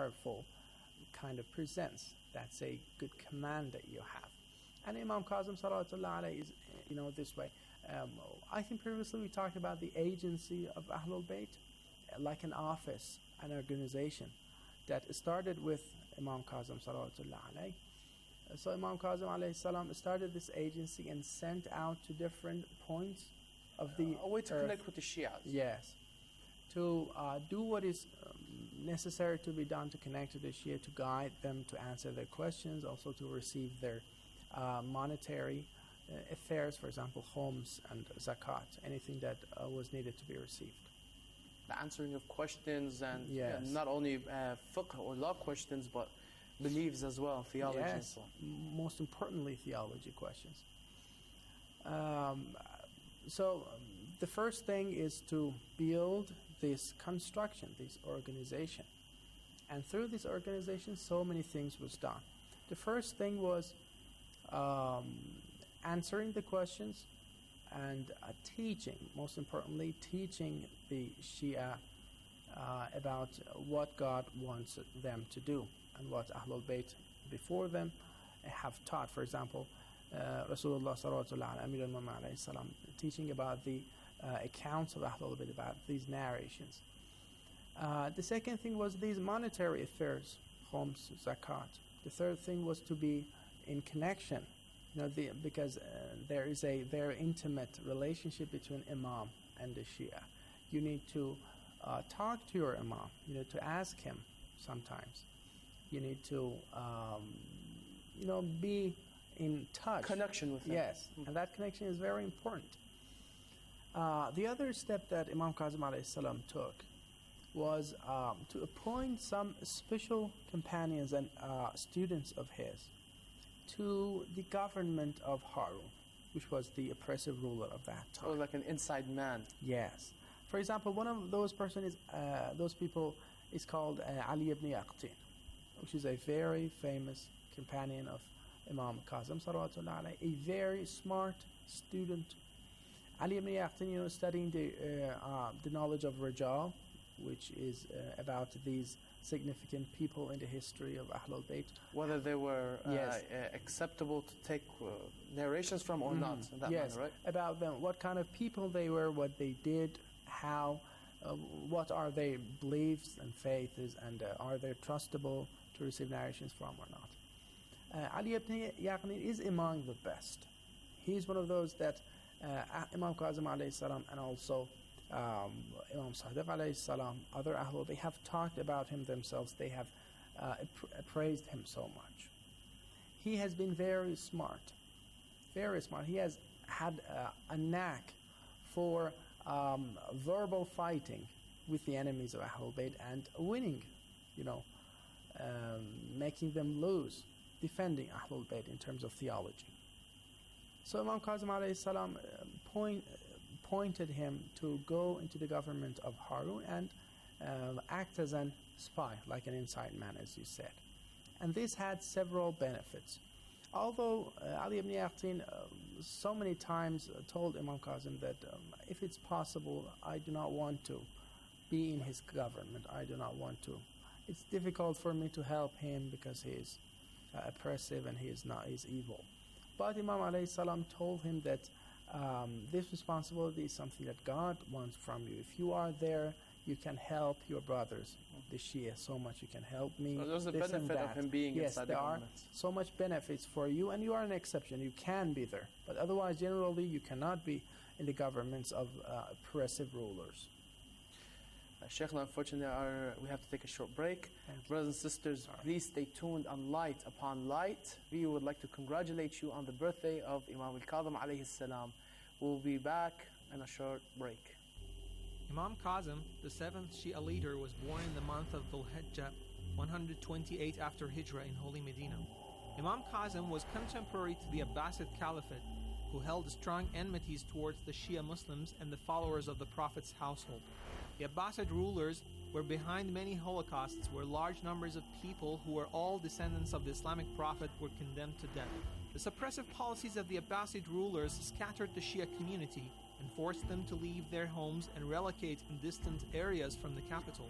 powerful kind of presence. That's a good command that you have. And Imam Kazim Salawatullah alayhi is, this way. I think previously we talked about the agency of Ahlul Bayt, like an office, an organization that started with Imam Kazim Salawatullah alayhi. So Imam Kazim alayhi salam started this agency and sent out to different points of the a way to earth. connect with the Shias. Yes. To do what is necessary to be done to connect to the Shia, to guide them, to answer their questions, also to receive their monetary affairs, for example, homes and zakat, anything that was needed to be received. The answering of questions and Yes. not only fiqh or law questions, but beliefs as well, theology and Yes, so on. most importantly, theology questions. The first thing is to build this construction, this organization. And through this organization, so many things was done. The first thing was answering the questions and teaching, most importantly, teaching the Shia about what God wants them to do and what Ahlul Bayt before them have taught. For example, Rasulullah sallallahu alaihi wasallam teaching about the accounts of Ahlul Bayt, about these narrations. The second thing was these monetary affairs, homes, zakat. The third thing was to be in connection, because there is a very intimate relationship between Imam and the Shia. You need to talk to your Imam. You need to ask him sometimes. You need to, be in touch. Connection with him. Yes, and that connection is very important. The other step that Imam Kazim alayhi salam took was to appoint some special companions and students of his to the government of Harun, which was the oppressive ruler of that time. Or like an inside man. Yes. For example, one of those people is called Ali ibn Yaqtin, which is a very famous companion of Imam Kazim salawatullah alayhi, a very smart student. Ali ibn Yaqtin, studying the knowledge of Rijal, which is about these significant people in the history of Ahlul Bayt. Whether they were Yes. acceptable to take narrations from or not, in that Yes, manner, right? about them, what kind of people they were, what they did, how, what are their beliefs and faiths, and are they trustable to receive narrations from or not. Ali ibn Yaqnin is among the best. He is one of those that Imam Kazim alayhi salam and also Imam Sadiq alayhi salam, other Ahlul, they have talked about him themselves. They have praised him so much. He has been very smart, very smart. He has had a knack for verbal fighting with the enemies of Ahlul Bayt and winning, making them lose, defending Ahlul Bayt in terms of theology. So Imam Kazim alayhi salam pointed him to go into the government of Harun and act as an spy, like an inside man, as you said. And this had several benefits. Although Ali ibn Yaqtin so many times told Imam Kazim that if it's possible, I do not want to be in his government. I do not want to. It's difficult for me to help him because he is oppressive and he's evil. But Imam alayhi salam told him that this responsibility is something that God wants from you. If you are there, you can help your brothers, the Shia, so much. You can help me. So there's a benefit of him being inside the government. Yes, there are so much benefits for you, and you are an exception. You can be there. But otherwise, generally, you cannot be in the governments of oppressive rulers. Sheikh, unfortunately, we have to take a short break. Brothers and sisters, please stay tuned on Light Upon Light. We would like to congratulate you on the birthday of Imam al-Kazim alayhi salam. We'll be back in a short break. Imam Kazim, the 7th Shia leader, was born in the month of Dhul Hijjah, 128 after Hijrah in Holy Medina. Imam Kazim was contemporary to the Abbasid Caliphate, who held strong enmities towards the Shia Muslims and the followers of the Prophet's household. The Abbasid rulers were behind many holocausts where large numbers of people who were all descendants of the Islamic Prophet were condemned to death. The suppressive policies of the Abbasid rulers scattered the Shia community and forced them to leave their homes and relocate in distant areas from the capital.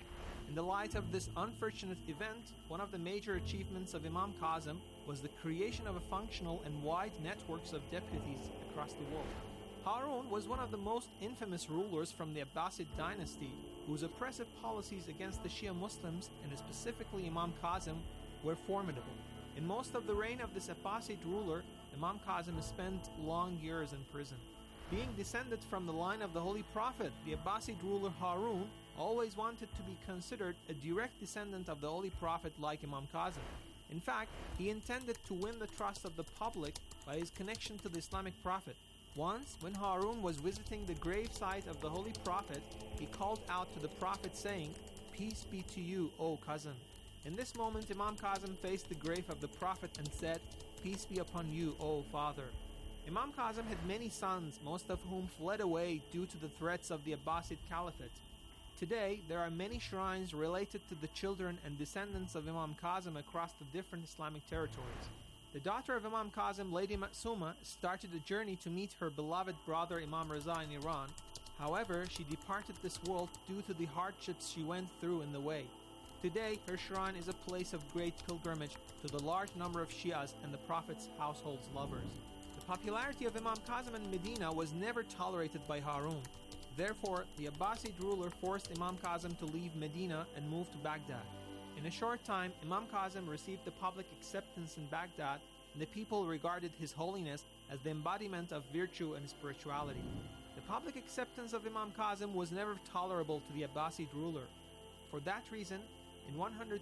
In the light of this unfortunate event, one of the major achievements of Imam Kazim was the creation of a functional and wide networks of deputies across the world. Harun was one of the most infamous rulers from the Abbasid dynasty, whose oppressive policies against the Shia Muslims, and specifically Imam Kazim, were formidable. In most of the reign of this Abbasid ruler, Imam Kazim spent long years in prison. Being descended from the line of the Holy Prophet, the Abbasid ruler Harun always wanted to be considered a direct descendant of the Holy Prophet like Imam Kazim. In fact, he intended to win the trust of the public by his connection to the Islamic Prophet. Once, when Harun was visiting the gravesite of the Holy Prophet, he called out to the Prophet saying, "Peace be to you, O cousin." In this moment, Imam Kazim faced the grave of the Prophet and said, "Peace be upon you, O father." Imam Kazim had many sons, most of whom fled away due to the threats of the Abbasid Caliphate. Today, there are many shrines related to the children and descendants of Imam Kazim across the different Islamic territories. The daughter of Imam Kazim, Lady Ma'suma, started a journey to meet her beloved brother Imam Raza in Iran. However, she departed this world due to the hardships she went through in the way. Today, her shrine is a place of great pilgrimage to the large number of Shias and the Prophet's household's lovers. The popularity of Imam Kazim in Medina was never tolerated by Harun. Therefore, the Abbasid ruler forced Imam Kazim to leave Medina and move to Baghdad. In a short time, Imam Kazim received the public acceptance in Baghdad, and the people regarded his holiness as the embodiment of virtue and spirituality. The public acceptance of Imam Kazim was never tolerable to the Abbasid ruler. For that reason, in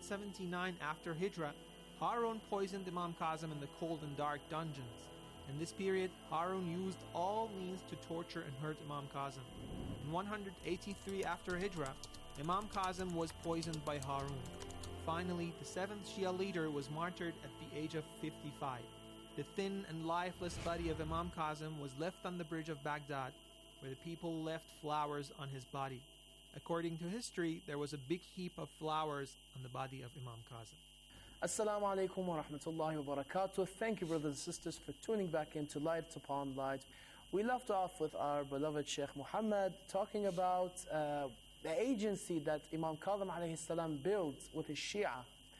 179 after Hijrah, Harun poisoned Imam Kazim in the cold and dark dungeons. In this period, Harun used all means to torture and hurt Imam Kazim. In 183 after Hijrah, Imam Kazim was poisoned by Harun. Finally, the seventh Shia leader was martyred at the age of 55. The thin and lifeless body of Imam Kazim was left on the bridge of Baghdad, where the people left flowers on his body. According to history, there was a big heap of flowers on the body of Imam Kazim. Assalamu alaikum wa rahmatullahi wa barakatuh. Thank you, brothers and sisters, for tuning back into Light Upon Light. We left off with our beloved Sheikh Muhammad talking about the agency that Imam Kazim alayhi salam built with his Shia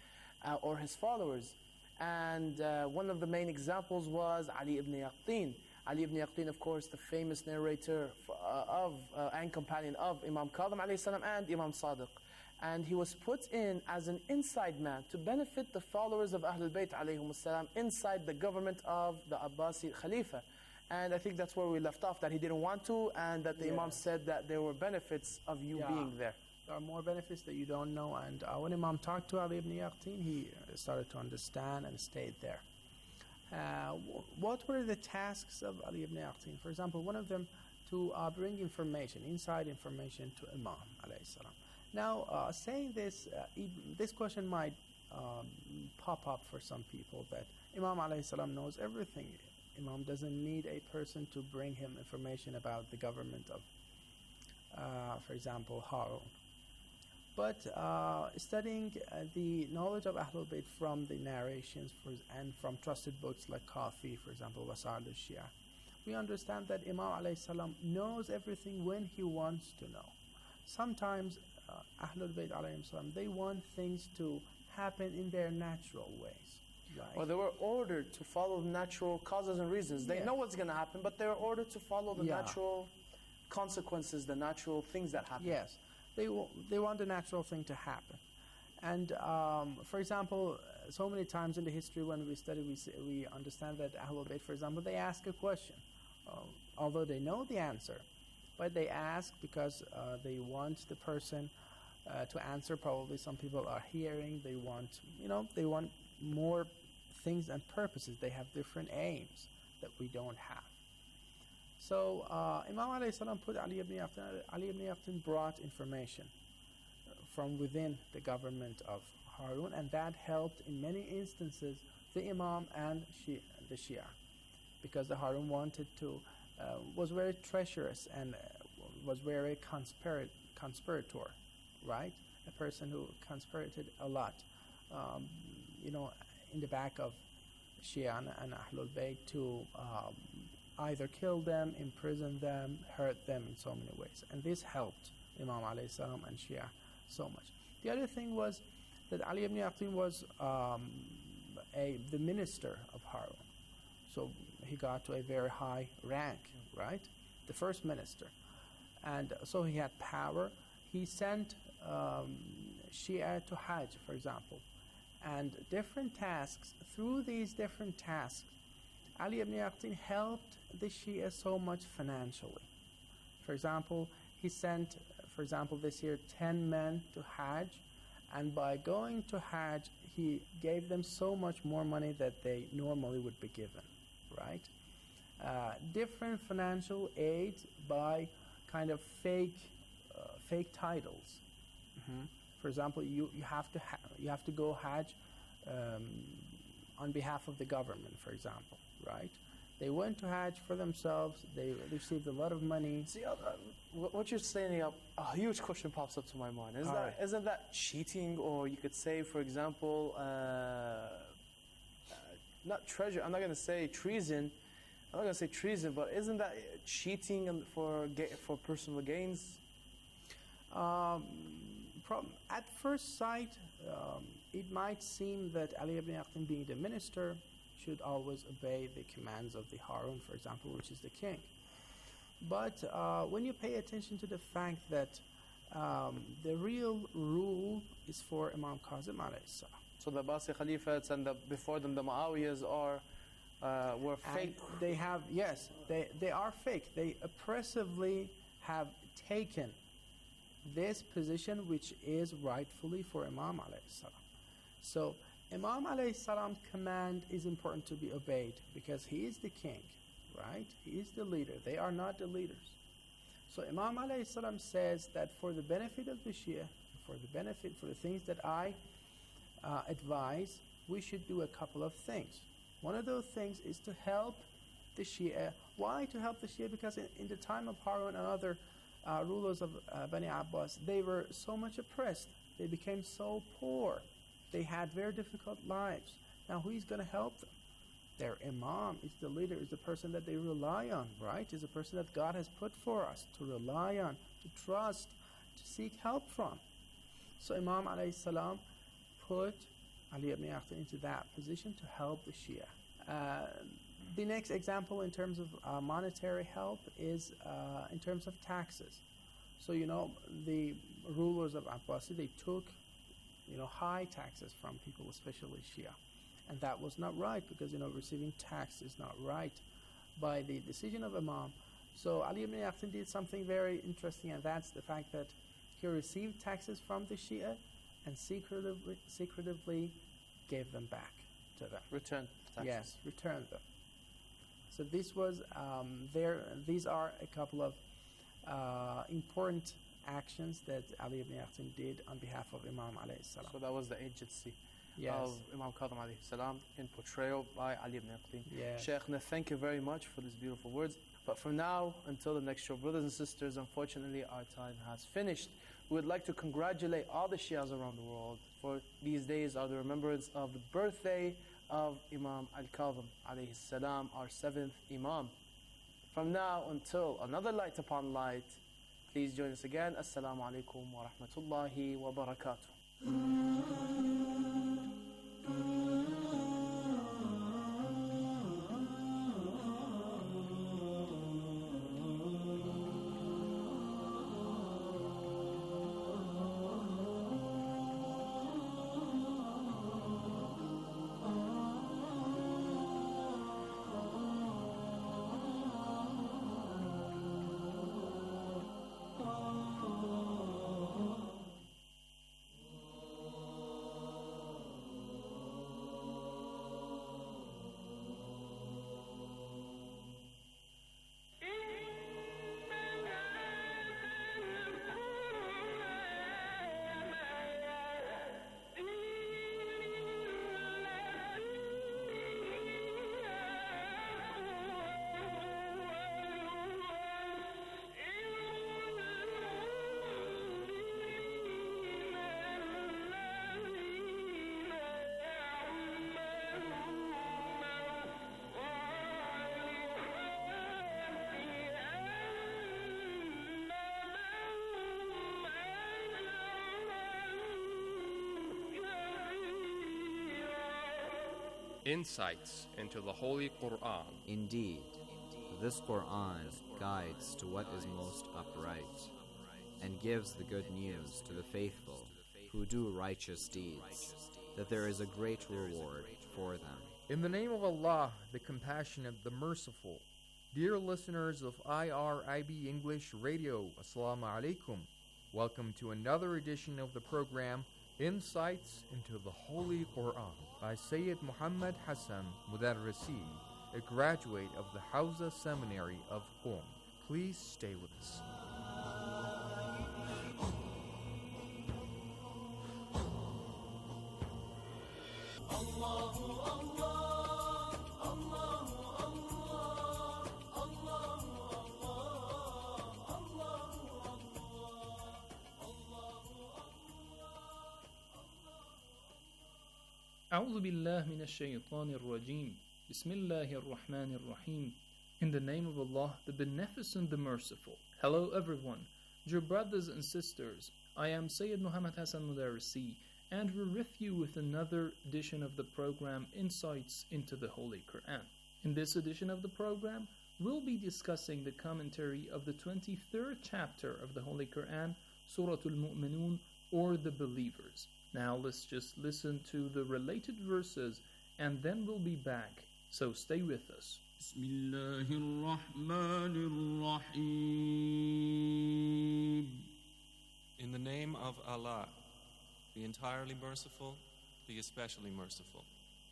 or his followers. And one of the main examples was Ali ibn Yaqtin. Ali ibn Yaqtin, of course, the famous narrator and companion of Imam Kazim alayhi salam and Imam Sadiq. And he was put in as an inside man to benefit the followers of Ahlul Bayt alayhim salam inside the government of the Abbasi Khalifa. And I think that's where we left off, that he didn't want to, and that the Imam said that there were benefits of you being there. There are more benefits that you don't know. And when Imam talked to Ali ibn Yaqtin, he started to understand and stayed there. What were the tasks of Ali ibn Yaqtin? For example, one of them to bring information, inside information to Imam alayhi salam. Now, saying this, this question might pop up for some people that Imam alayhi salam knows everything. Imam doesn't need a person to bring him information about the government of, for example, Harun. But studying the knowledge of Ahlul Bayt from the narrations and from trusted books like Kafi, for example, Wasa'il al-Shia, we understand that Imam alayhi salam knows everything when he wants to know. Sometimes Ahlul Bayt alayhim salam, they want things to happen in their natural ways. Right. Well, they were ordered to follow the natural causes and reasons. They know what's going to happen, but they were ordered to follow the natural consequences, the natural things that happen. Yes, they want the natural thing to happen. And for example, so many times in the history when we study, we understand that Ahlul Bayt, for example, they ask a question, although they know the answer, but they ask because they want the person to answer. Probably some people are hearing. They want, they want more things and purposes. They have different aims that we don't have. So Imam alayhi salam put Ali ibn Yaqtin. Ali ibn Yaqtin brought information from within the government of Harun, and that helped in many instances the Imam and the Shia, because the Harun was very treacherous and was very conspirator, right? A person who conspirated a lot, in the back of Shia and Ahlul Bayt to either kill them, imprison them, hurt them in so many ways. And this helped Imam alayhi salam and Shia so much. The other thing was that Ali ibn Yaqin was the minister of Harun. So he got to a very high rank, right? The first minister. And so he had power. He sent Shia to Hajj, for example. And different tasks, through these different tasks, Ali ibn Yaqin helped the Shia so much financially. For example, he sent, this year 10 men to Hajj, and by going to Hajj, he gave them so much more money that they normally would be given, right? Different financial aid by kind of fake titles. For example, you have to go Hajj on behalf of the government, for example, right? They went to Hajj for themselves. They received a lot of money. See, what you're saying, a huge question pops up to my mind. Isn't that cheating, or you could say, for example, not treasure? I'm not going to say treason. I'm not going to say treason, but isn't that cheating for personal gains? At first sight, it might seem that Ali ibn Yaqin, being the minister, should always obey the commands of the Harun, for example, which is the king. But when you pay attention to the fact that the real rule is for Imam Kazim alayhi salam. So the Abbasi Caliphs and before them the Muawiyas were fake. And they are fake. They oppressively have taken this position, which is rightfully for Imam alayhi salam. So Imam alayhi salam command is important to be obeyed because he is the king, right? He is the leader. They are not the leaders. So Imam alayhi salam says that for the benefit of the Shia, for the things that I advise, we should do a couple of things. One of those things is to help the Shia. Why to help the Shia? Because in the time of Harun and other rulers of Bani Abbas, they were so much oppressed. They became so poor. They had very difficult lives. Now, who is going to help them? Their Imam is the leader, is the person that they rely on, right? Is the person that God has put for us to rely on, to trust, to seek help from. So Imam alayhi salam put Ali ibn Yaqin into that position to help the Shia. The next example in terms of monetary help is in terms of taxes. So, the rulers of Abbasi, they took high taxes from people, especially Shia. And that was not right because, receiving tax is not right by the decision of Imam. So Ali ibn Yaqin did something very interesting, and that's the fact that he received taxes from the Shia and secretively gave them back to them. Return taxes. Yes, returned them. So this was these are a couple of important actions that Ali ibn Yaqin did on behalf of Imam alayhi salam. So that was the agency of Imam Kazim alayhi salam in portrayal by Ali ibn Yaqin. Yes. Shaykhna, thank you very much for these beautiful words. But from now until the next show, brothers and sisters, unfortunately our time has finished. We would like to congratulate all the Shias around the world, for these days are the remembrance of the birthday of Imam Al-Kazim alayhi salam, our 7th Imam. From now until another light upon light, please join us again. Assalamu alaikum wa rahmatullahi wa barakatuh. Insights into the Holy Quran. Indeed, this Quran guides to what is most upright and gives the good news to the faithful who do righteous deeds, that there is a great reward for them. In the name of Allah, the Compassionate, the Merciful. Dear listeners of IRIB English Radio, Assalamu alaikum. Welcome to another edition of the program, Insights into the Holy Quran, by Sayyid Muhammad Hassan Mudarrisi, a graduate of the Hawza Seminary of Qom. Please stay with us. أعوذ بالله من الشيطان الرجيم. بسم الله الرحمن الرحيم. In the name of Allah, the Beneficent, the Merciful. Hello everyone, dear brothers and sisters. I am Sayyid Muhammad Hassan Mudarrisi, and we're with you with another edition of the program Insights into the Holy Quran. In this edition of the program, we'll be discussing the commentary of the 23rd chapter of the Holy Quran, Surah Al-Mu'minun, or the Believers. Now let's just listen to the related verses and then we'll be back. So stay with us. In the name of Allah, the entirely merciful, the especially merciful.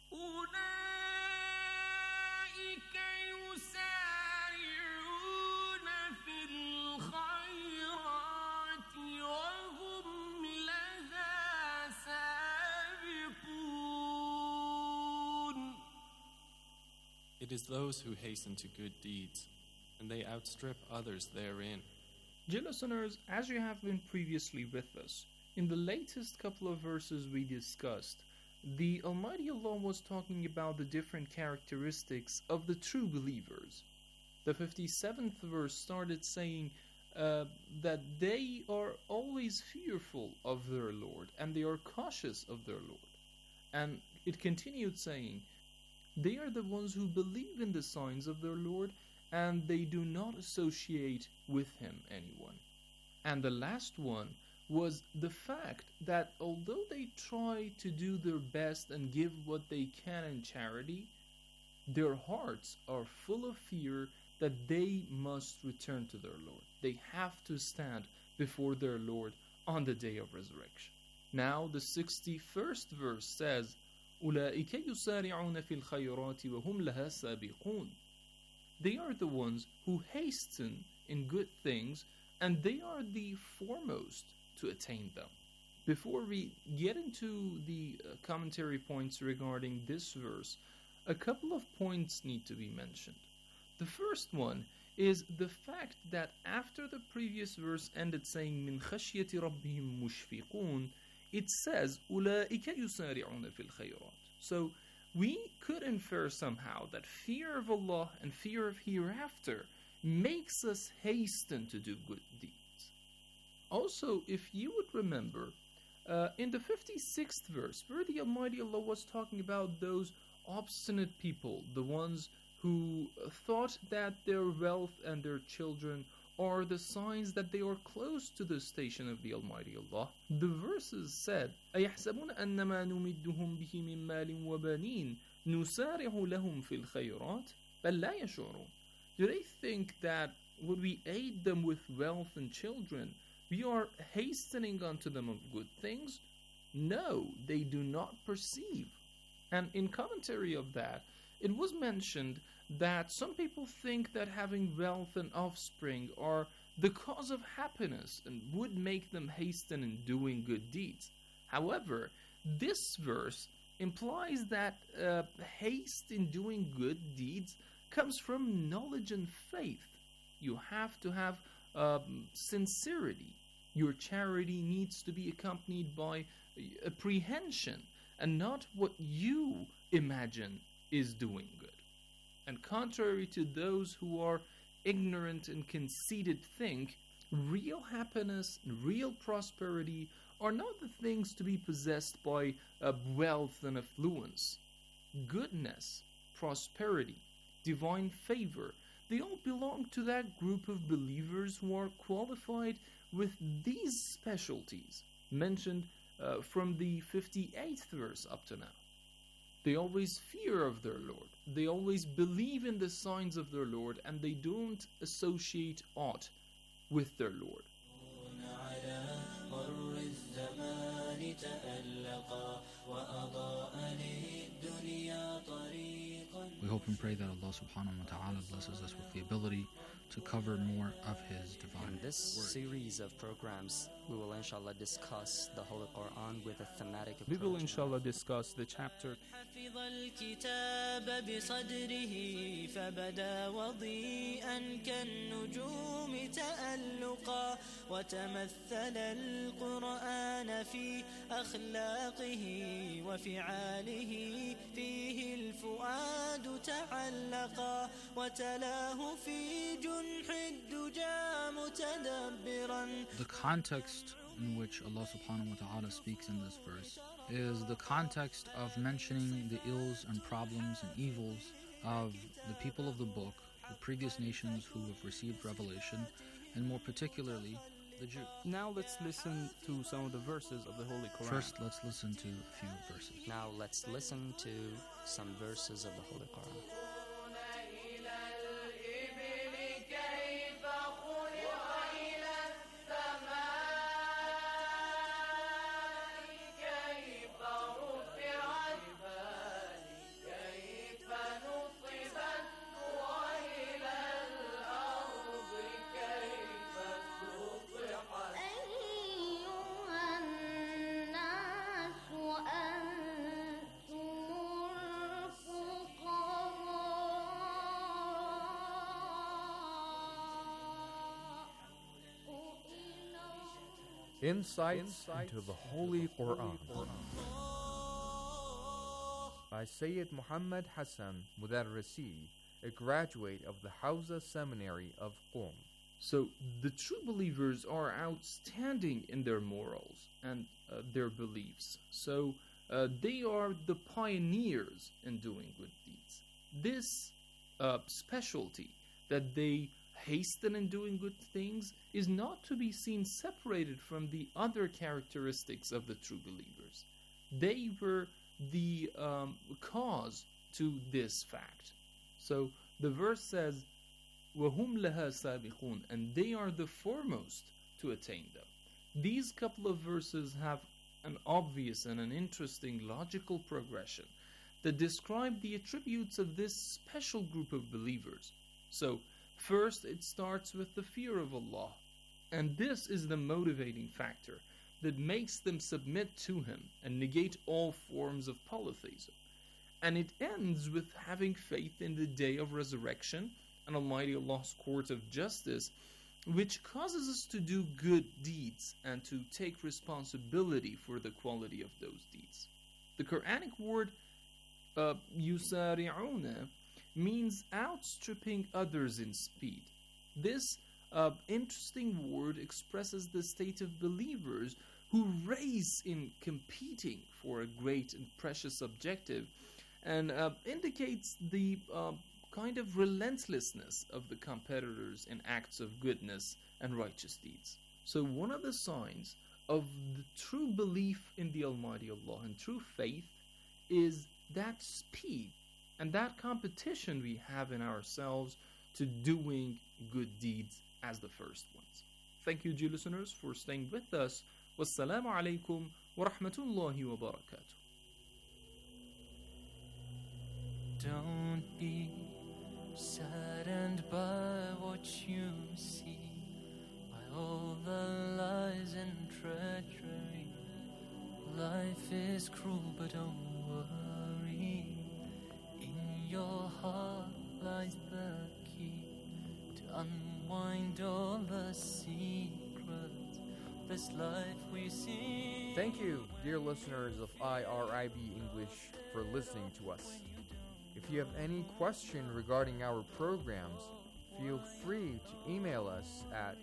It is those who hasten to good deeds, and they outstrip others therein. Dear listeners, as you have been previously with us, in the latest couple of verses we discussed, the Almighty Allah was talking about the different characteristics of the true believers. The 57th verse started saying that they are always fearful of their Lord, and they are cautious of their Lord. And it continued saying, they are the ones who believe in the signs of their Lord, and they do not associate with Him anyone. And the last one was the fact that although they try to do their best and give what they can in charity, their hearts are full of fear that they must return to their Lord. They have to stand before their Lord on the day of resurrection. Now the 61st verse says, أولئك يسارعون في الخيرات وهم لها سابقون. They are the ones who hasten in good things, and they are the foremost to attain them. Before we get into the commentary points regarding this verse, a couple of points need to be mentioned. The first one is the fact that after the previous verse ended saying من خشية ربهم مشفقون, it says أولئك يسارعون في الخيرات. So we could infer somehow that fear of Allah and fear of hereafter makes us hasten to do good deeds. Also, if you would remember, in the 56th verse, where the Almighty Allah was talking about those obstinate people, the ones who thought that their wealth and their children are the signs that they are close to the station of the Almighty Allah, the verses said, أَيَحْسَبُونَ أَنَّمَا نُمِدُّهُمْ بِهِ مِن مَالٍ وَبَنِينَ نُسَارِعُ لَهُمْ فِي الْخَيْرَاتِ بَلْ لَا يَشْعُرُونَ. Do they think that when we aid them with wealth and children, we are hastening unto them of good things? No, they do not perceive. And in commentary of that, it was mentioned that some people think that having wealth and offspring are the cause of happiness and would make them hasten in doing good deeds. However, this verse implies that haste in doing good deeds comes from knowledge and faith. You have to have sincerity. Your charity needs to be accompanied by apprehension and not what you imagine is doing good. And contrary to those who are ignorant and conceited think, real happiness and real prosperity are not the things to be possessed by wealth and affluence. goodness, prosperity, divine favor, they all belong to that group of believers who are qualified with these specialties mentioned from the 58th verse up to now. They always fear of their Lord. They always believe in the signs of their Lord, and they don't associate aught with their Lord. We hope and pray that Allah subhanahu wa ta'ala blesses us with the ability to cover more of His divine In this word. series of programs, we will inshallah discuss the Holy Quran with a thematic approach. We will inshallah discuss the chapter حفظ الكتاب بصدره فبدا وضيئا كالنجوم تألقا وتمثل القرآن في أخلاقه وفعاله فيه الفؤاد تعلقا وتلاه في جنح الدجى متدبرا. The context in which Allah subhanahu wa ta'ala speaks in this verse is the context of mentioning the ills and problems and evils of the people of the book, the previous nations who have received revelation, and more particularly the Jews. Now let's listen to some of the verses of the Holy Quran. First, let's listen to a few verses. Now let's listen to some verses of the Holy Quran. Insights into the Holy Quran by Sayyid Muhammad Hassan Mudarrisi, a graduate of the Hawza Seminary of Qom. So the true believers are outstanding in their morals and their beliefs. So they are the pioneers in doing good deeds. This specialty that they hasten in doing good things is not to be seen separated from the other characteristics of the true believers. They were the cause to this fact. So the verse says, وَهُمْ لَهَا سَابِقُونَ, and they are the foremost to attain them. These couple of verses have an obvious and an interesting logical progression that describe the attributes of this special group of believers. So first, it starts with the fear of Allah, and this is the motivating factor that makes them submit to Him and negate all forms of polytheism. And it ends with having faith in the day of resurrection and Almighty Allah's court of justice, which causes us to do good deeds and to take responsibility for the quality of those deeds. The Quranic word yusari'una means outstripping others in speed. This interesting word expresses the state of believers who race in competing for a great and precious objective, and indicates the kind of relentlessness of the competitors in acts of goodness and righteous deeds. So one of the signs of the true belief in the Almighty Allah and true faith is that speed and that competition we have in ourselves to doing good deeds as the first ones. Thank you, dear listeners, for staying with us. Wassalamu alaikum wa rahmatullahi wa barakatuh. Don't be saddened by what you see, by all the lies and treachery. Life is cruel, but don't worry. In your heart lies the key to unwind all the secrets of this life we see. Thank you, dear listeners of IRIB English, for listening to us. If you have any question regarding our programs, feel free to email us at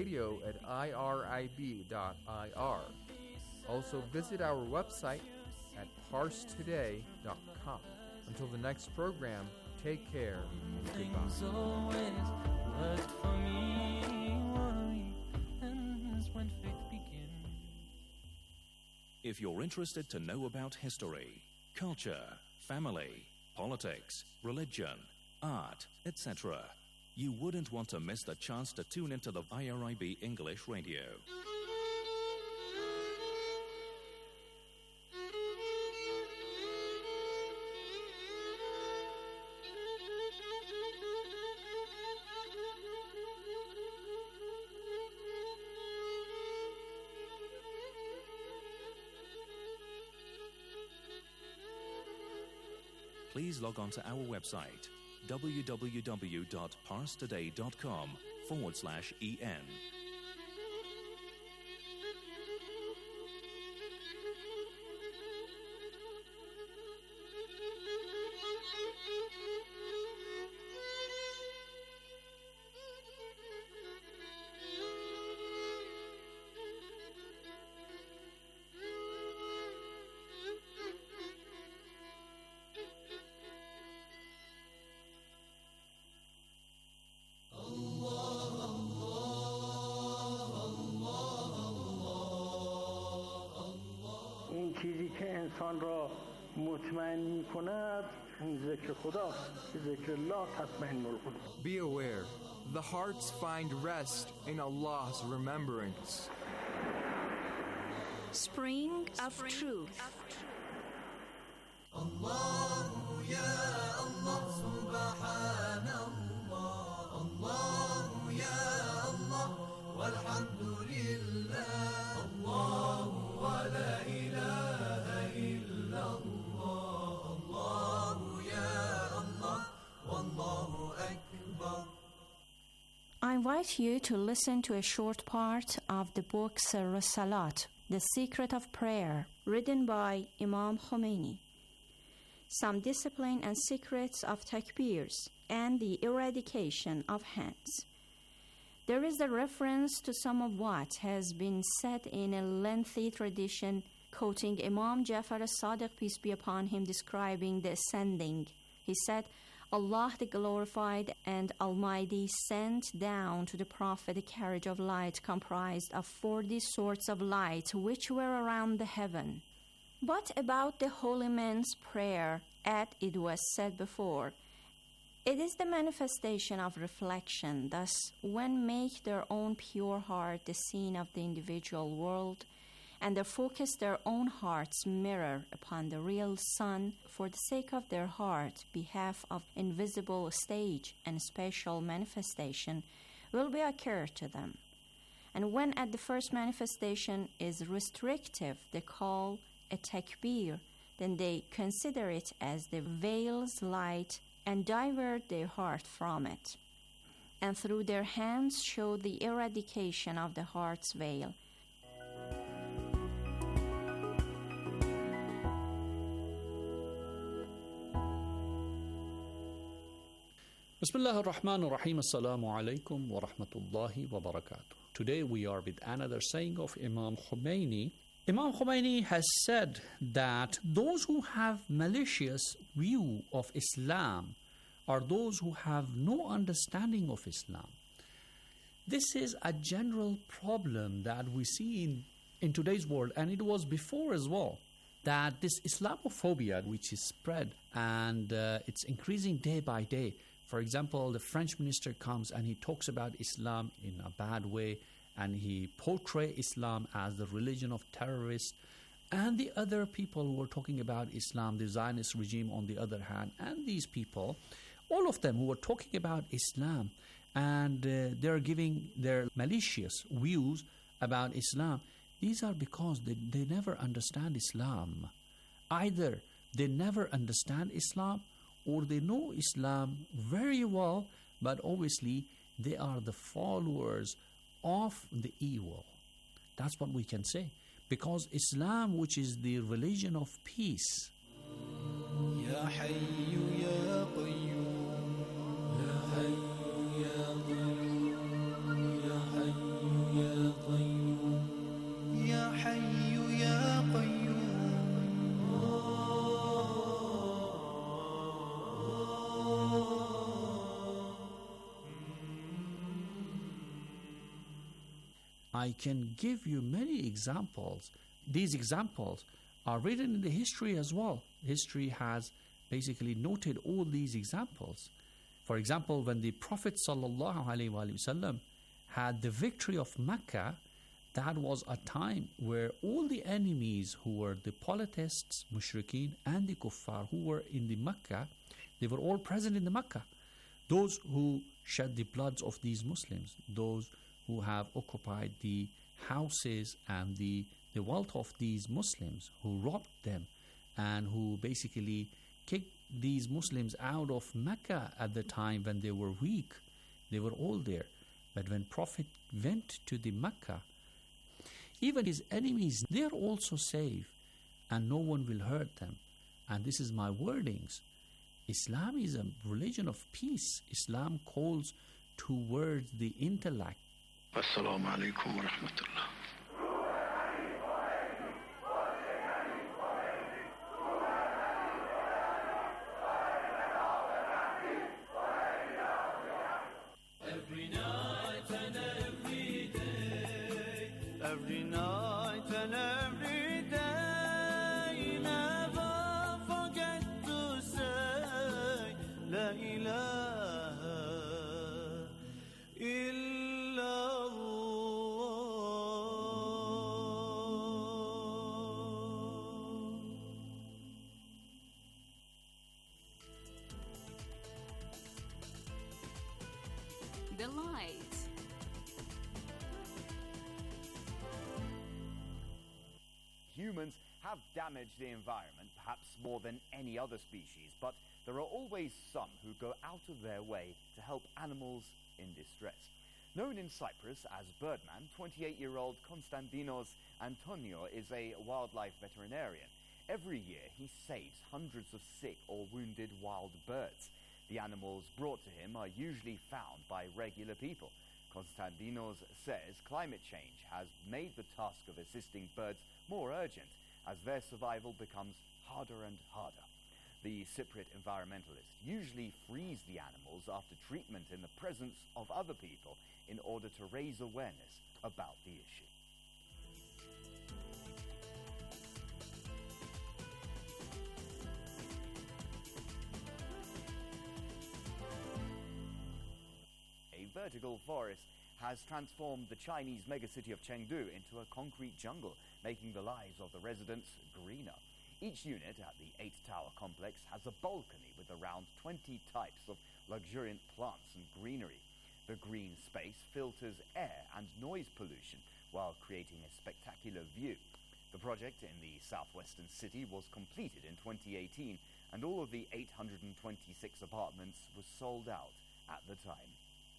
englishradio@irib.ir. Also visit our website at parstoday.com. Until the next program, take care and Things goodbye. always worked for me. Worry ends when faith begins. If you're interested to know about history, culture, family, politics, religion, art, etc., you wouldn't want to miss the chance to tune into the IRIB English Radio. Please log on to our website www.parstoday.com/en. این چیزی که انسان را مطمئن می کند این ذکر خداست که ذکر الله تطمئن القلوب. Be aware, the hearts find rest in Allah's remembrance. Spring of Truth. الله يا الله سبحان الله الله يا الله والحمد لله الله ولا إله إلا الله الله يا الله والله أكبر. I invite you to listen to a short part of the book Sirr Salat, The Secret of Prayer, written by Imam Khomeini. Some discipline and secrets of takbirs and the eradication of hands. There is a reference to some of what has been said in a lengthy tradition, quoting Imam Jafar as-Sadiq, peace be upon him, describing the ascending. He said, Allah the Glorified and Almighty sent down to the Prophet a carriage of light comprised of 40 sorts of light which were around the heaven. But about the holy man's prayer, as it was said before, it is the manifestation of reflection. Thus, when make their own pure heart the scene of the individual world, and they focus their own hearts mirror upon the real sun, for the sake of their heart, behalf of invisible stage and special manifestation will be occur to them. And when at the first manifestation is restrictive, they call a takbir, then they consider it as the veil's light and divert their heart from it, and through their hands show the eradication of the heart's veil. Bismillah ar-Rahman ar-Rahim. Assalamu alaikum wa rahmatullahi wa barakatuh. Today we are with another saying of Imam Khomeini. Imam Khomeini has said that those who have malicious view of Islam are those who have no understanding of Islam. This is a general problem that we see in today's world, and it was before as well, that this Islamophobia which is spread and it's increasing day by day. For example, the French minister comes and he talks about Islam in a bad way, and he portrays Islam as the religion of terrorists. And the other people who are talking about Islam, the Zionist regime on the other hand, and these people, all of them who are talking about Islam, and they're giving their malicious views about Islam, these are because they never understand Islam. Either they never understand Islam, or they know Islam very well, but obviously they are the followers of the evil. That's what we can say. Because Islam, which is the religion of peace, يا حي يا قيوم يا حي يا قيوم يا حي يا قيوم يا حي يا قيوم I can give you many examples. These examples are written in the history as well. History has basically noted all these examples. For example, when the Prophet ﷺ had the victory of Mecca, that was a time where all the enemies who were the polytheists, mushrikeen, and the kuffar who were in the Mecca, they were all present in the Mecca. Those who shed the bloods of these Muslims, those who have occupied the houses and the wealth of these Muslims, who robbed them and who basically kicked these Muslims out of Mecca at the time when they were weak, they were all there. But when Prophet went to the Mecca, even his enemies, they are also safe and no one will hurt them. And this is my wordings. Islam is a religion of peace. Islam calls towards the intellect. Assalamu alaikum wa rahmatullah. Every night and every day, every night and every day, never forget to say La ilaha illallah. The light. Humans have damaged the environment, perhaps more than any other species, but there are always some who go out of their way to help animals in distress. Known in Cyprus as Birdman, 28-year-old Konstantinos Antonio is a wildlife veterinarian. Every year he saves hundreds of sick or wounded wild birds. The animals brought to him are usually found by regular people. Konstantinos says climate change has made the task of assisting birds more urgent as their survival becomes harder and harder. The Cypriot environmentalist usually frees the animals after treatment in the presence of other people in order to raise awareness about the issue. A vertical forest has transformed the Chinese megacity of Chengdu into a concrete jungle, making the lives of the residents greener. Each unit at the 8-tower complex has a balcony with around 20 types of luxuriant plants and greenery. The green space filters air and noise pollution while creating a spectacular view. The project in the southwestern city was completed in 2018, and all of the 826 apartments were sold out at the time.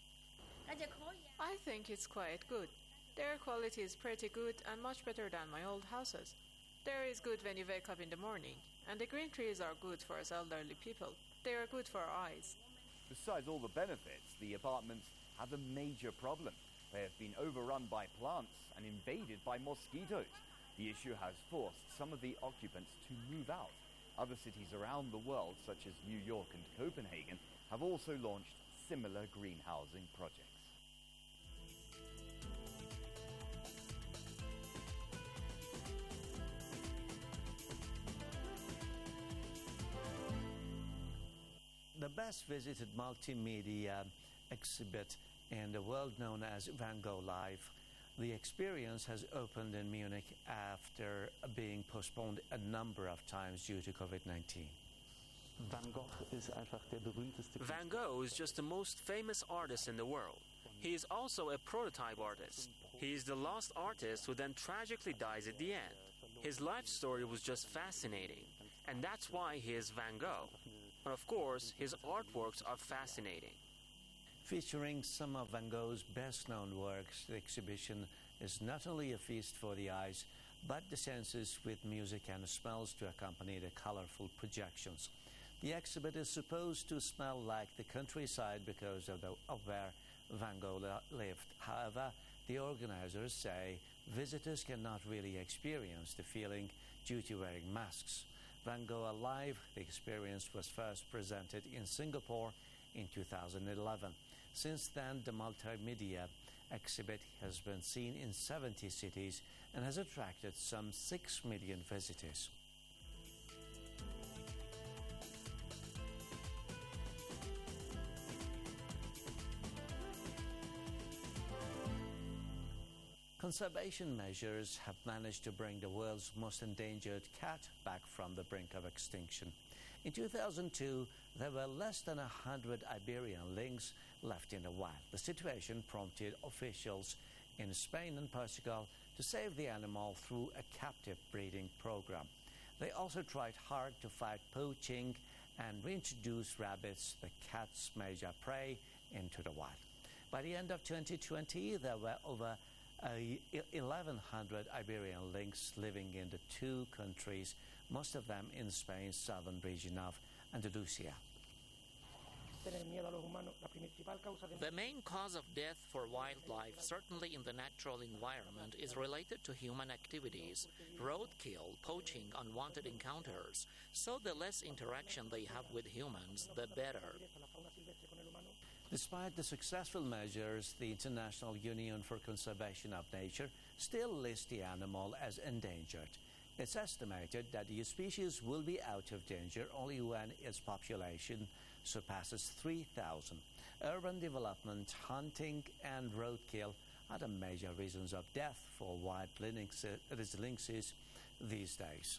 I think it's quite good. The air quality is pretty good and much better than my old houses. The air is good when you wake up in the morning, and the green trees are good for us elderly people. They are good for our eyes. Besides all the benefits, the apartments have a major problem. They have been overrun by plants and invaded by mosquitoes. The issue has forced some of the occupants to move out. Other cities around the world, such as New York and Copenhagen, have also launched similar green housing projects. The best visited multimedia exhibit in the world known as Van Gogh Live. The experience has opened in Munich after being postponed a number of times due to COVID-19. Van Gogh is just the most famous artist in the world. He is also a prototype artist. He is the lost artist who then tragically dies at the end. His life story was just fascinating, and that's why he is Van Gogh. And of course, his artworks are fascinating. Featuring some of Van Gogh's best-known works, the exhibition is not only a feast for the eyes, but the senses with music and smells to accompany the colorful projections. The exhibit is supposed to smell like the countryside because of where Van Gogh lived. However, the organizers say visitors cannot really experience the feeling due to wearing masks. Van Gogh Alive, the experience was first presented in Singapore in 2011. Since then, the multimedia exhibit has been seen in 70 cities and has attracted some 6 million visitors. Conservation measures have managed to bring the world's most endangered cat back from the brink of extinction. In 2002, there were less than 100 Iberian lynx left in the wild. The situation prompted officials in Spain and Portugal to save the animal through a captive breeding program. They also tried hard to fight poaching and reintroduce rabbits, the cat's major prey, into the wild. By the end of 2020, there were over 1,100 Iberian lynx living in the 2 countries, most of them in Spain's southern region of Andalusia. The main cause of death for wildlife, certainly in the natural environment, is related to human activities, roadkill, poaching, unwanted encounters. So the less interaction they have with humans, the better. Despite the successful measures, the International Union for Conservation of Nature still lists the animal as endangered. It's estimated that the species will be out of danger only when its population surpasses 3,000. Urban development, hunting, and roadkill are the major reasons of death for wild lynxes these days.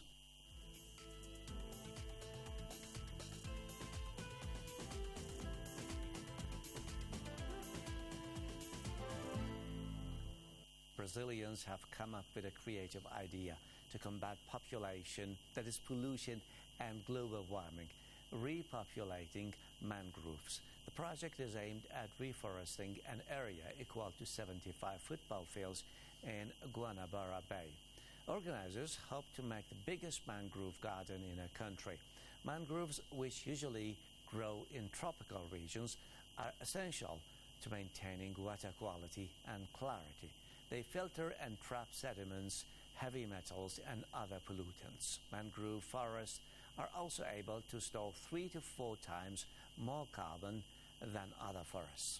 Brazilians have come up with a creative idea to combat population, that is pollution and global warming, repopulating mangroves. The project is aimed at reforesting an area equal to 75 football fields in Guanabara Bay. Organizers hope to make the biggest mangrove garden in a country. Mangroves, which usually grow in tropical regions, are essential to maintaining water quality and clarity. They filter and trap sediments, heavy metals, and other pollutants. Mangrove forests are also able to store 3 to 4 times more carbon than other forests.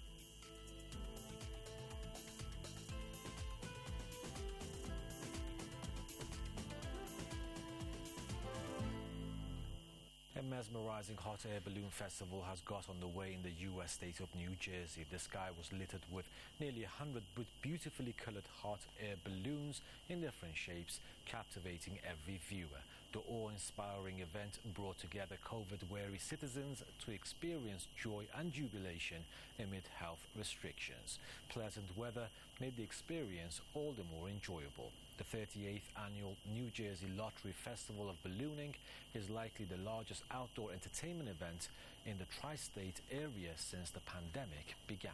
A mesmerizing hot air balloon festival has got underway in the U.S. state of New Jersey. The sky was littered with nearly 100 beautifully colored hot air balloons in different shapes, captivating every viewer. The awe-inspiring event brought together COVID-weary citizens to experience joy and jubilation amid health restrictions. Pleasant weather made the experience all the more enjoyable. The 38th annual New Jersey Lottery Festival of Ballooning is likely the largest outdoor entertainment event in the tri-state area since the pandemic began.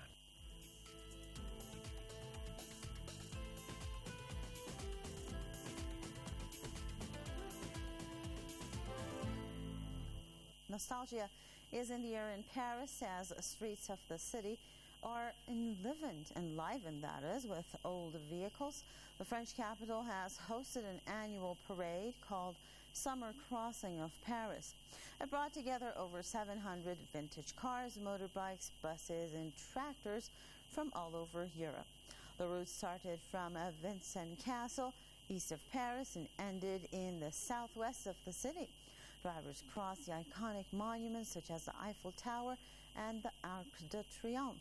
Nostalgia is in the air in Paris as streets of the city are enlivened, that is, with old vehicles. The French capital has hosted an annual parade called Summer Crossing of Paris. It brought together over 700 vintage cars, motorbikes, buses, and tractors from all over Europe. The route started from Vincennes Castle, east of Paris, and ended in the southwest of the city. Drivers crossed the iconic monuments such as the Eiffel Tower and the Arc de Triomphe.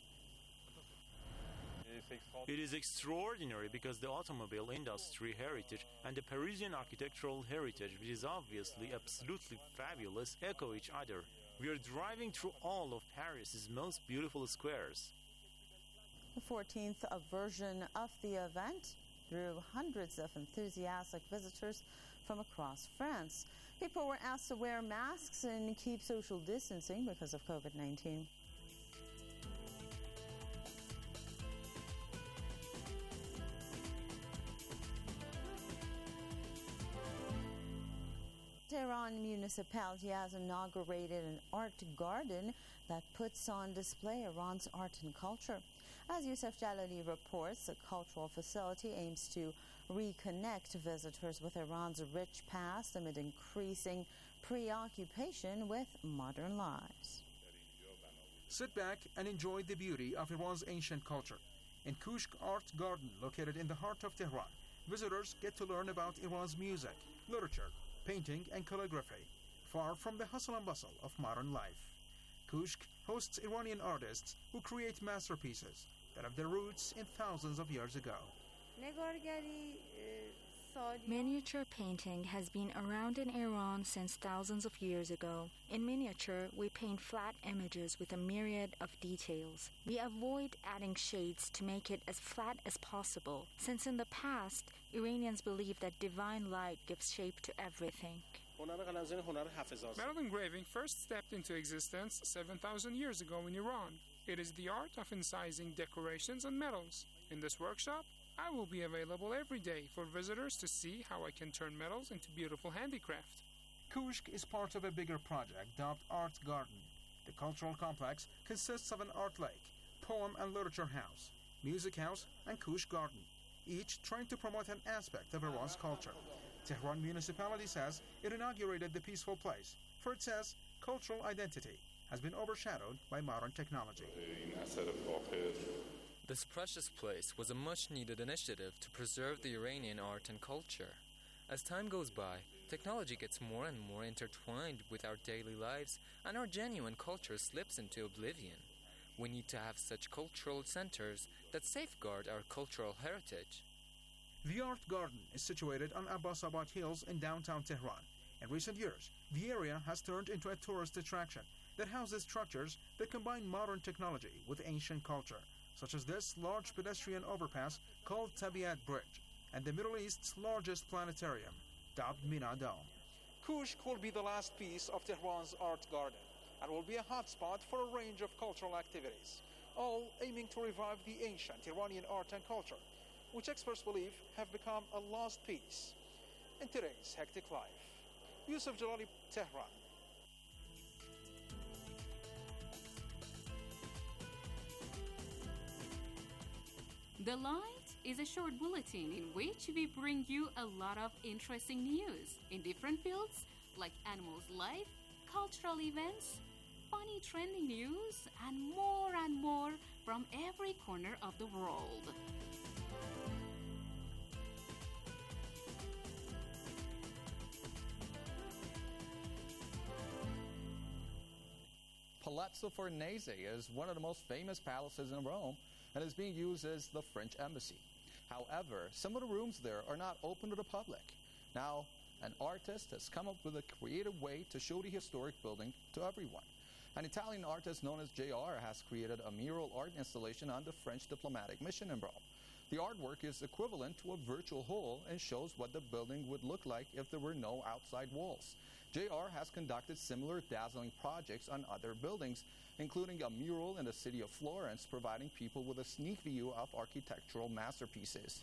It is extraordinary because the automobile industry heritage and the Parisian architectural heritage, which is obviously absolutely fabulous, echo each other. We are driving through all of Paris's most beautiful squares. The 14th version of the event drew hundreds of enthusiastic visitors from across France. People were asked to wear masks and keep social distancing because of COVID-19. Tehran municipality has inaugurated an art garden that puts on display Iran's art and culture. As Youssef Jalali reports, the cultural facility aims to reconnect visitors with Iran's rich past amid increasing preoccupation with modern lives. Sit back and enjoy the beauty of Iran's ancient culture. In Kushk Art Garden, located in the heart of Tehran, visitors get to learn about Iran's music, literature, painting, and calligraphy, far from the hustle and bustle of modern life. Kushk hosts Iranian artists who create masterpieces that have their roots in thousands of years ago. Miniature painting has been around in Iran since thousands of years ago. In miniature, we paint flat images with a myriad of details. We avoid adding shades to make it as flat as possible, since in the past, Iranians believed that divine light gives shape to everything. Metal engraving first stepped into existence 7,000 years ago in Iran. It is the art of incising decorations on metals. In this workshop, I will be available every day for visitors to see how I can turn metals into beautiful handicraft. Kushk is part of a bigger project dubbed Art Garden. The cultural complex consists of an art lake, poem and literature house, music house, and Kushk Garden, each trying to promote an aspect of Iran's culture. Tehran municipality says it inaugurated the peaceful place, for it says cultural identity has been overshadowed by modern technology. This precious place was a much-needed initiative to preserve the Iranian art and culture. As time goes by, technology gets more and more intertwined with our daily lives, and our genuine culture slips into oblivion. We need to have such cultural centers that safeguard our cultural heritage. The Art Garden is situated on Abbasabad Hills in downtown Tehran. In recent years, the area has turned into a tourist attraction that houses structures that combine modern technology with ancient culture, such as this large pedestrian overpass called Tabiat Bridge, and the Middle East's largest planetarium, dubbed Mina Dome. Kushk will be the last piece of Tehran's art garden, and will be a hotspot for a range of cultural activities, all aiming to revive the ancient Iranian art and culture, which experts believe have become a lost piece in today's hectic life. Yusuf Jalali, Tehran. The Light is a short bulletin in which we bring you a lot of interesting news in different fields like animals' life, cultural events, funny trending news, and more from every corner of the world. Palazzo Farnese is one of the most famous palaces in Rome and is being used as the French embassy. However, some of the rooms there are not open to the public. Now, an artist has come up with a creative way to show the historic building to everyone. An Italian artist known as JR has created a mural art installation on the French diplomatic mission in Rome. The artwork is equivalent to a virtual hall and shows what the building would look like if there were no outside walls. JR has conducted similar dazzling projects on other buildings, including a mural in the city of Florence, providing people with a sneak view of architectural masterpieces.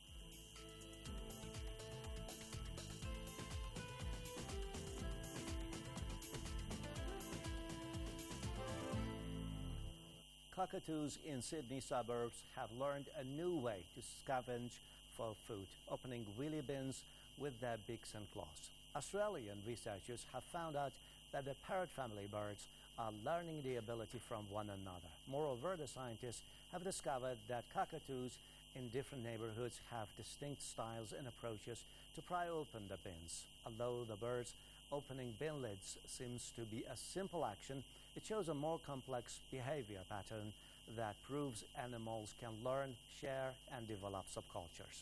Cockatoos in Sydney suburbs have learned a new way to scavenge for food, opening wheelie bins with their beaks and claws. Australian researchers have found out that the parrot family birds are learning the ability from one another. Moreover, the scientists have discovered that cockatoos in different neighborhoods have distinct styles and approaches to pry open the bins. Although the birds opening bin lids seems to be a simple action, it shows a more complex behavior pattern that proves animals can learn, share, and develop subcultures.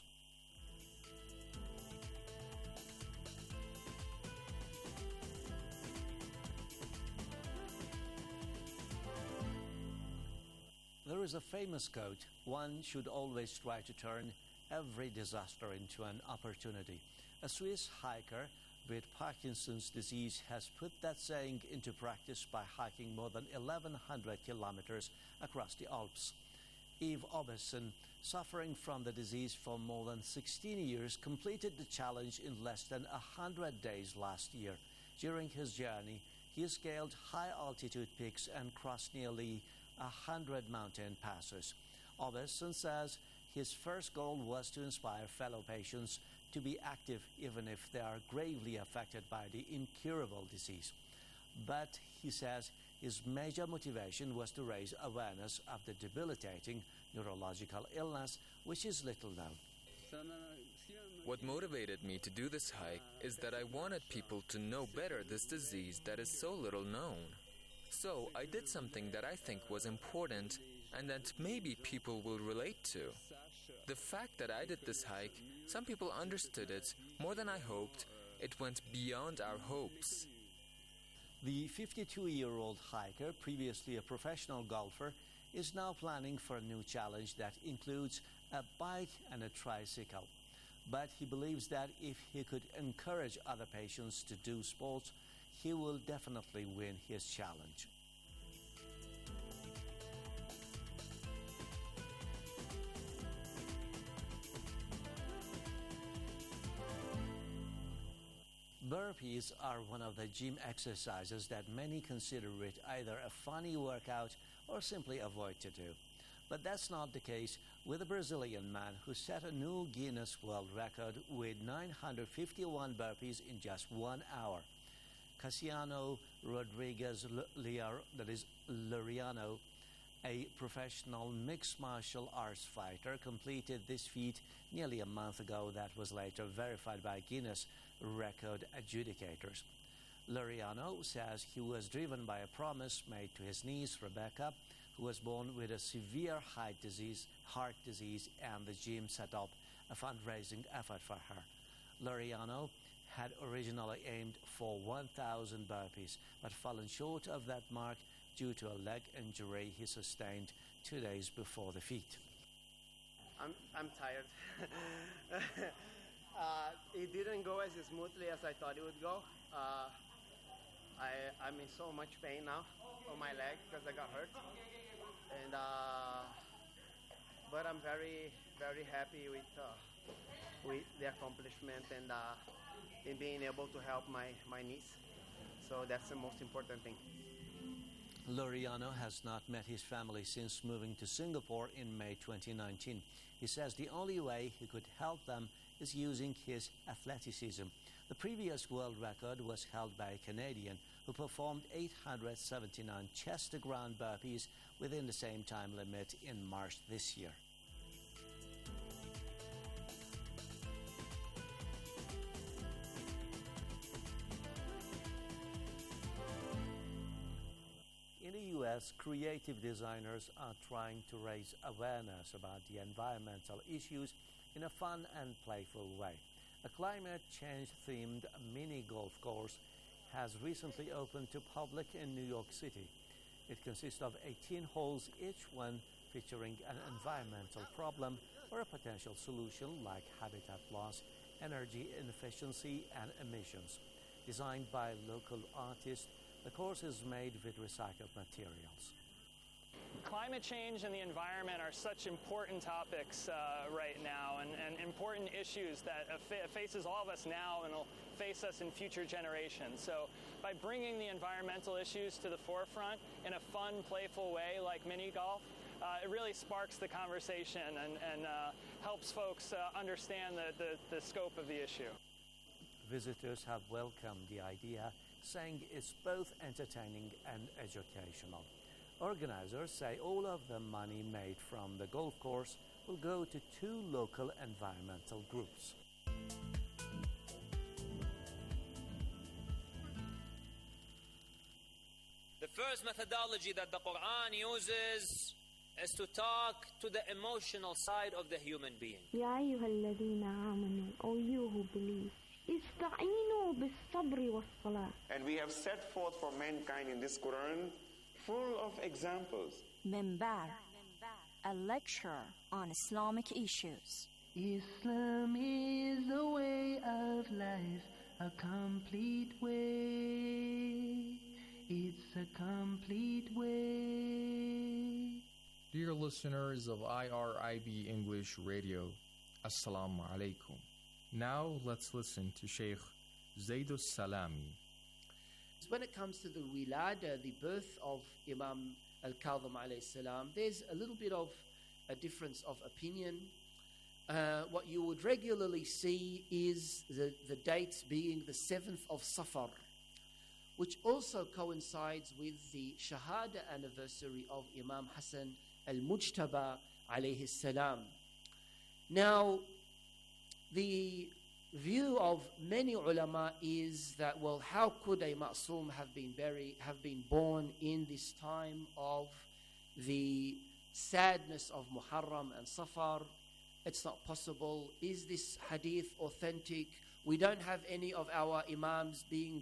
There is a famous quote, "One should always try to turn every disaster into an opportunity." A Swiss hiker with Parkinson's disease has put that saying into practice by hiking more than 1,100 kilometers across the Alps. Yves Aubesson, suffering from the disease for more than 16 years, completed the challenge in less than 100 days last year. During his journey, he scaled high-altitude peaks and crossed nearly 100 mountain passes. Aubesson says his first goal was to inspire fellow patients to be active even if they are gravely affected by the incurable disease. But he says his major motivation was to raise awareness of the debilitating neurological illness, which is little known. What motivated me to do this hike is that I wanted people to know better this disease that is so little known. So I did something that I think was important and that maybe people will relate to. The fact that I did this hike, some people understood it more than I hoped. It went beyond our hopes. The 52-year-old hiker, previously a professional golfer, is now planning for a new challenge that includes a bike and a tricycle. But he believes that if he could encourage other patients to do sports, he will definitely win his challenge. Burpees are one of the gym exercises that many consider it either a funny workout or simply avoid to do. But that's not the case with a Brazilian man who set a new Guinness World Record with 951 burpees in just 1 hour. Cassiano Rodriguez Luriano, a professional mixed martial arts fighter, completed this feat nearly a month ago that was later verified by Guinness record adjudicators. Luriano says he was driven by a promise made to his niece, Rebecca, who was born with a severe heart disease, and the gym set up a fundraising effort for her. Luriano had originally aimed for 1,000 burpees, but fallen short of that mark due to a leg injury he sustained 2 days before the feat. I'm tired. It didn't go as smoothly as I thought it would go. I'm in so much pain now on my leg because I got hurt. And but I'm very, very happy with the accomplishment and in being able to help my niece. So that's the most important thing. Luriano has not met his family since moving to Singapore in May 2019. He says the only way he could help them is using his athleticism. The previous world record was held by a Canadian who performed 879 chest-to-ground burpees within the same time limit in March this year. In the US, creative designers are trying to raise awareness about the environmental issues in a fun and playful way. A climate change-themed mini golf course has recently opened to public in New York City. It consists of 18 holes, each one featuring an environmental problem or a potential solution like habitat loss, energy inefficiency, and emissions. Designed by local artists, the course is made with recycled materials. Climate change and the environment are such important topics right now and important issues that faces all of us now and will face us in future generations. So by bringing the environmental issues to the forefront in a fun, playful way like mini golf, it really sparks the conversation and helps folks understand the scope of the issue. Visitors have welcomed the idea, saying it's both entertaining and educational. Organizers say all of the money made from the golf course will go to 2 local environmental groups. The first methodology that the Quran uses is to talk to the emotional side of the human being. يا أيها الذين آمنوا, O you who believe, استعينوا بالصبر والصلاة. And we have set forth for mankind in this Quran full of examples. Minbar, a lecture on Islamic issues. Islam is a way of life, a complete way. It's a complete way. Dear listeners of IRIB English Radio, Assalamu alaikum. Now let's listen to Sheikh Zaidus Salami. When it comes to the wilada, the birth of Imam Al-Kadhim alayhi salam, there's a little bit of a difference of opinion. What you would regularly see is the date being the 7th of Safar, which also coincides with the Shahada anniversary of Imam Hassan al-Mujtaba alayhi salam. Now, the view of many ulama is that, well, how could a ma'soom have been born in this time of the sadness of Muharram and Safar? It's not possible. Is this hadith authentic? We don't have any of our imams being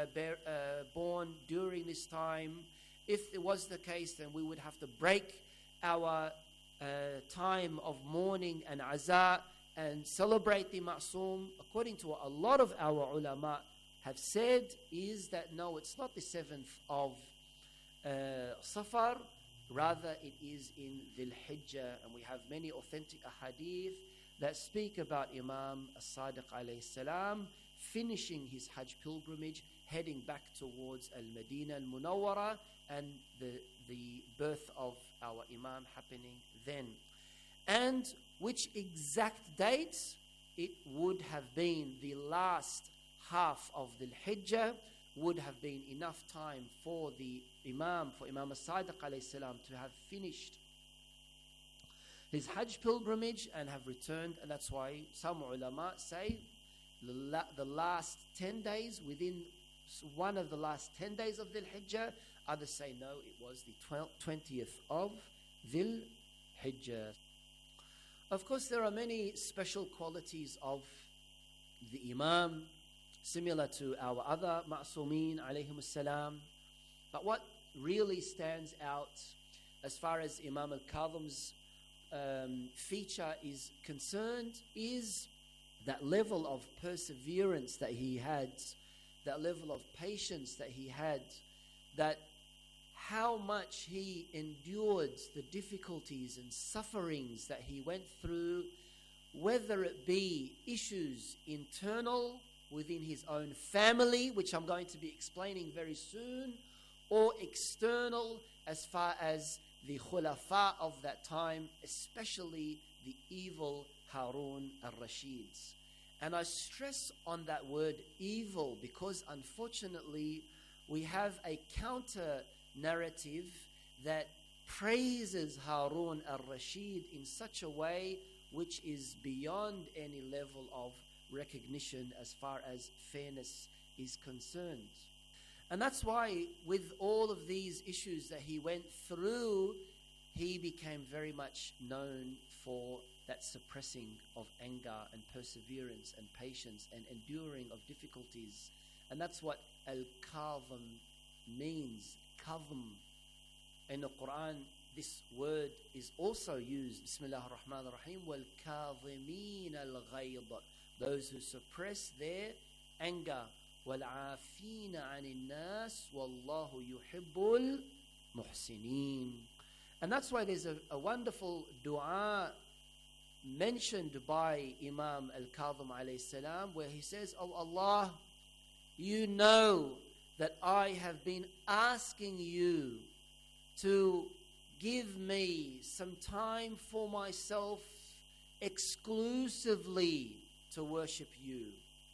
born during this time. If it was the case, then we would have to break our time of mourning and aza and celebrate the ma'soom. According to what a lot of our ulama have said, is that no, it's not the 7th of Safar, rather it is in Dhul Hijjah, and we have many authentic ahadith that speak about Imam as-Sadiq alayhi salam finishing his Hajj pilgrimage, heading back towards Al-Madinah al-Munawwara, and the birth of our Imam happening then. And which exact dates? It would have been the last half of the Hijjah, would have been enough time for the Imam, for Imam as-Sadiq alayhi salam, to have finished his Hajj pilgrimage and have returned. And that's why some ulama say the last 10 days, within one of the last 10 days of Dhul Hijjah. Others say no, it was the 20th of Dhul Hijjah. Of course, there are many special qualities of the Imam, similar to our other Ma'sumeen alayhim salam. But what really stands out as far as Imam al-Kadhim's feature is concerned is that level of perseverance that he had, that level of patience that he had, that how much he endured the difficulties and sufferings that he went through, whether it be issues internal within his own family, which I'm going to be explaining very soon, or external as far as the khulafa of that time, especially the evil Harun al-Rashids. And I stress on that word evil because unfortunately we have a counter narrative that praises Harun al-Rashid in such a way which is beyond any level of recognition as far as fairness is concerned. And that's why with all of these issues that he went through, he became very much known for that suppressing of anger and perseverance and patience and enduring of difficulties. And that's what al-Kadhim means. Kadhim. In the Quran, this word is also used. Bismillah ar-Rahman ar-Rahim. Wal-Kadhimin al-Ghayd. Those who suppress their anger. وَالْعَافِينَ عَنِ النَّاسِ وَاللَّهُ يُحِبُّ الْمُحْسِنِينَ. And that's why there's a wonderful dua mentioned by Imam al-Kadhim alayhi salam, where he says, "Oh Allah, you know that I have been asking you to give me some time for myself exclusively to worship you.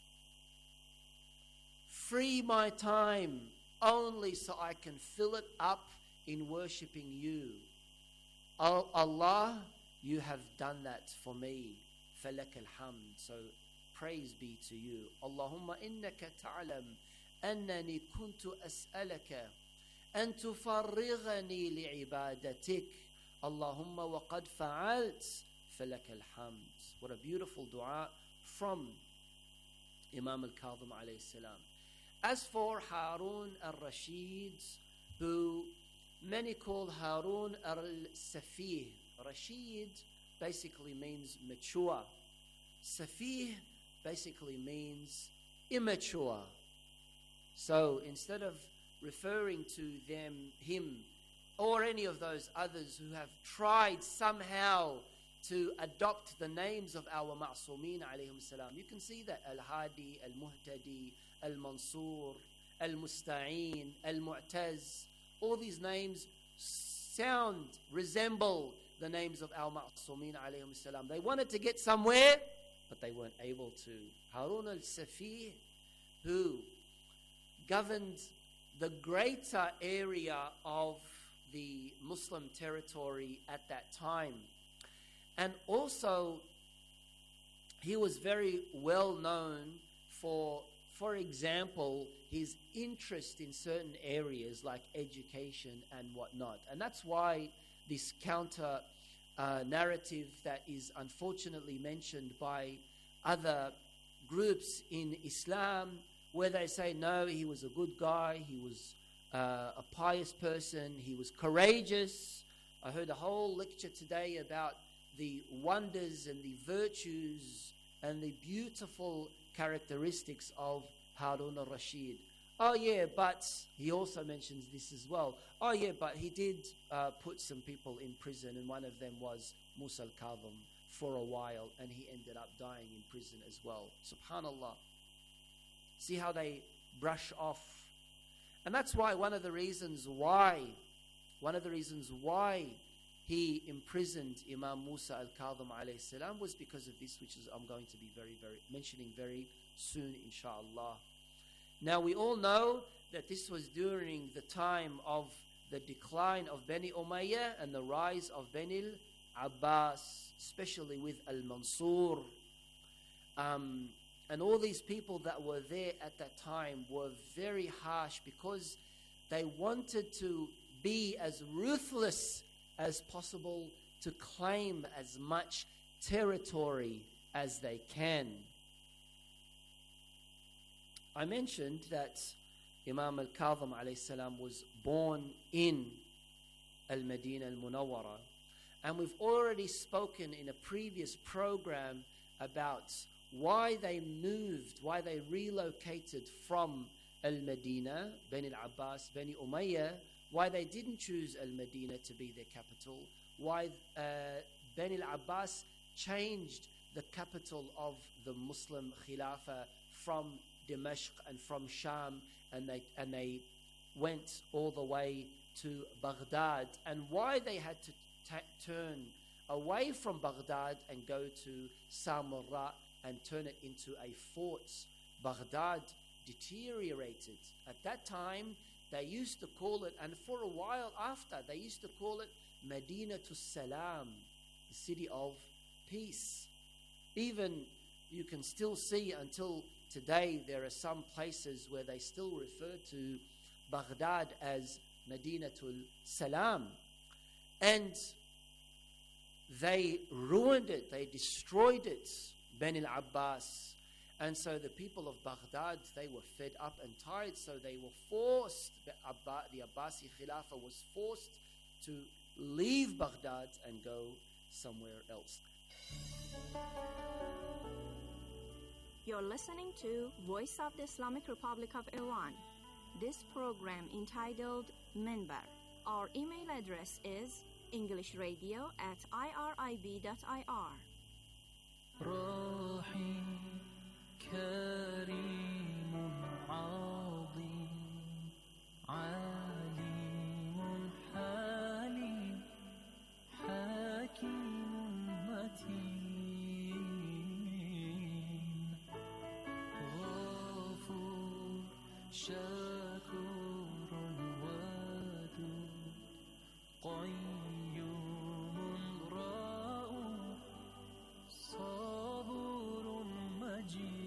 Free my time only so I can fill it up in worshipping you. Oh Allah, you have done that for me. فَلَكَ الْحَمْدِ. So praise be to you. Allahumma innaka ta'lam annani kuntu as'alaka an tufarrighani li'ibadatik. Allahumma wa qad fa'alt فَلَكَ الْحَمْدِ. What a beautiful dua from Imam al-Kadhim alayhi salam. As for Harun al-Rashid, who many call Harun al-Safih. Rashid basically means mature. Safih basically means immature. So instead of referring to him, or any of those others who have tried somehow to adopt the names of our Ma'sumeen alayhim salam, you can see that Al-Hadi, Al-Muhtadi, Al-Mansur, Al-Musta'een, Al-Mu'taz, all these names resemble the names of our Ma'sumeen alayhim salam. They wanted to get somewhere, but they weren't able to. Harun al-Safih, who governed the greater area of the Muslim territory at that time, And also, he was very well known for example, his interest in certain areas like education and whatnot. And that's why this counter narrative that is unfortunately mentioned by other groups in Islam, where they say, no, he was a good guy, he was a pious person, he was courageous. I heard a whole lecture today about the wonders and the virtues and the beautiful characteristics of Harun al-Rashid. Oh yeah, but he also mentions this as well. Oh yeah, but he did put some people in prison, and one of them was Musa al-Kadhim for a while, and he ended up dying in prison as well. Subhanallah. See how they brush off. And that's why one of the reasons why he imprisoned Imam Musa al-Kadhim alayhi salam was because of this, which is I'm going to be mentioning very soon, inshallah. Now we all know that this was during the time of the decline of Bani Umayyah and the rise of Bani al-Abbas, especially with al-Mansur. And all these people that were there at that time were very harsh because they wanted to be as ruthless as possible to claim as much territory as they can. I mentioned that Imam al-Kadhim alayhi salam was born in al-Madinah al-Munawwara, and we've already spoken in a previous program about why they moved, why they relocated from al-Madinah, Bani al-Abbas, Bani Umayyah, why they didn't choose al-Madinah to be their capital, why Bani al-Abbas changed the capital of the Muslim Khilafah from Dimashq and from Sham, and they went all the way to Baghdad, and why they had to turn away from Baghdad and go to Samarra and turn it into a fort. Baghdad deteriorated. At that time, they used to call it, and for a while after, they used to call it Madinatul Salam, the city of peace. Even you can still see until today there are some places where they still refer to Baghdad as Madinatul Salam. And they ruined it, they destroyed it, Bani al-Abbas. And so the people of Baghdad, they were fed up and tired, so they were forced, the Abbasi Khilafah was forced to leave Baghdad and go somewhere else. You're listening to Voice of the Islamic Republic of Iran. This program entitled Minbar. Our email address is englishradio@irib.ir. كريم عظيم عليم حليم حكيم متين غفور شكور ودود قيوم رؤوف صبور مجيد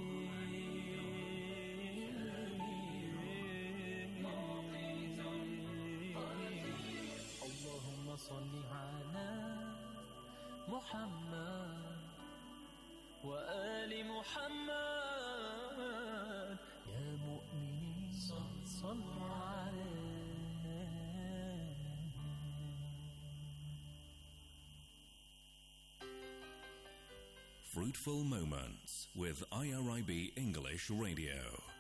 صل على محمد وآل محمد يا مؤمنين صلوا عليه. Fruitful Moments with IRIB English Radio.